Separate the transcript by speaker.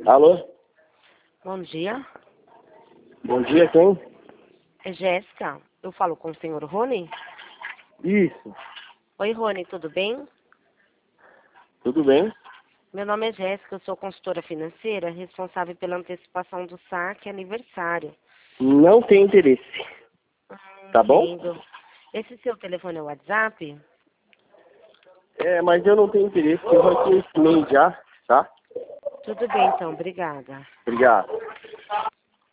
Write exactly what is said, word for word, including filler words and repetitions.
Speaker 1: Alô?
Speaker 2: Bom dia.
Speaker 1: Bom dia, quem?
Speaker 2: É Jéssica. Eu falo com o senhor Rony?
Speaker 1: Isso.
Speaker 2: Oi, Rony, tudo bem?
Speaker 1: Tudo bem?
Speaker 2: Meu nome é Jéssica, eu sou consultora financeira, responsável pela antecipação do saque aniversário.
Speaker 1: Não tem interesse.
Speaker 2: Hum,
Speaker 1: Tá bom?
Speaker 2: Entendo. Esse seu telefone é o WhatsApp?
Speaker 1: É, mas eu não tenho interesse, eu já tinha esse e-mail já, tá?
Speaker 2: Tudo bem, então. Obrigada.
Speaker 1: Obrigado.